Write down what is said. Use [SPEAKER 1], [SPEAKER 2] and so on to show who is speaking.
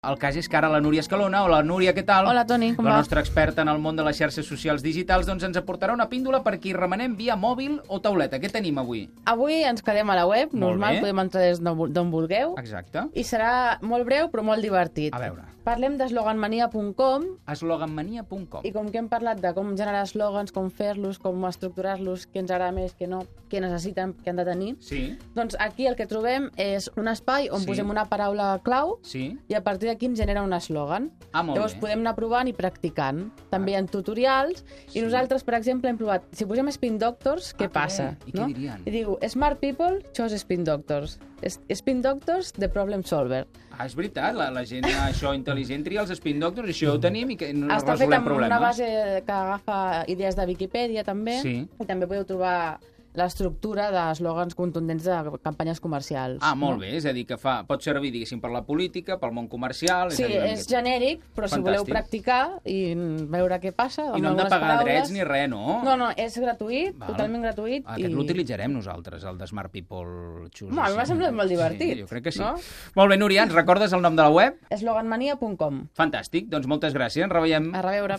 [SPEAKER 1] El cas és que ara la Núria Escalona, hola Núria, què tal?
[SPEAKER 2] Hola Toni, com va?
[SPEAKER 1] La nostra experta en el món de les xarxes socials digitals, doncs ens aportarà una píndola per qui remenem via mòbil o tauleta. Què tenim avui?
[SPEAKER 2] Avui ens quedem a la web,
[SPEAKER 1] Molt
[SPEAKER 2] normal,
[SPEAKER 1] bé.
[SPEAKER 2] podem entrar des d'on vulgueu.
[SPEAKER 1] Exacte.
[SPEAKER 2] I serà molt breu però molt divertit.
[SPEAKER 1] A veure.
[SPEAKER 2] Parlem d'esloganmania.com
[SPEAKER 1] Esloganmania.com.
[SPEAKER 2] i com que hem parlat de com generar eslògans, com fer-los, com estructurar-los, què ens agrada més, què no, què necessiten, què han de tenir,
[SPEAKER 1] Sí,
[SPEAKER 2] doncs aquí el que trobem és un espai on
[SPEAKER 1] Sí.
[SPEAKER 2] posem una paraula clau
[SPEAKER 1] sí.
[SPEAKER 2] i a partir d'aquí ens genera un eslògan.
[SPEAKER 1] Ah, molt
[SPEAKER 2] Llavors
[SPEAKER 1] bé.
[SPEAKER 2] podem anar provant i practicant. També hi ha tutorials
[SPEAKER 1] Sí.
[SPEAKER 2] i nosaltres, per exemple, hem provat, si posem Spin Doctors, què
[SPEAKER 1] Ah,
[SPEAKER 2] passa?
[SPEAKER 1] bé. I què dirien?
[SPEAKER 2] I diu, Smart People, chose Spin Doctors. Spin Doctors, the problem solver.
[SPEAKER 1] Ah, és veritat, la gent això intel·ligent tria els spin doctors i això ho tenim i que no
[SPEAKER 2] Està fet
[SPEAKER 1] resolem
[SPEAKER 2] amb
[SPEAKER 1] problemes.
[SPEAKER 2] una base que agafa idees de Viquipèdia, també.
[SPEAKER 1] Sí.
[SPEAKER 2] I també podeu trobar l'estructura d'eslògans contundents de campanyes comercials.
[SPEAKER 1] Ah, molt bé, és a dir, que pot servir, diguéssim, per la política, pel món comercial...
[SPEAKER 2] Sí,
[SPEAKER 1] a dir, una
[SPEAKER 2] és
[SPEAKER 1] miqueta.
[SPEAKER 2] genèric, però si voleu
[SPEAKER 1] Fantàstic.
[SPEAKER 2] practicar i veure què passa...
[SPEAKER 1] I no hem de pagar drets ni res, no?
[SPEAKER 2] No, és gratuït,
[SPEAKER 1] Val.
[SPEAKER 2] totalment gratuït.
[SPEAKER 1] Aquest l'utilitzarem nosaltres, el de Smart People Choose.
[SPEAKER 2] No, a mi m'ha semblat molt divertit.
[SPEAKER 1] Sí, jo crec que sí.
[SPEAKER 2] No?
[SPEAKER 1] Molt bé, Núria, ens recordes el nom de la web?
[SPEAKER 2] Esloganmania.com.
[SPEAKER 1] Fantàstic, doncs moltes gràcies, ens reveiem.
[SPEAKER 2] A reveure.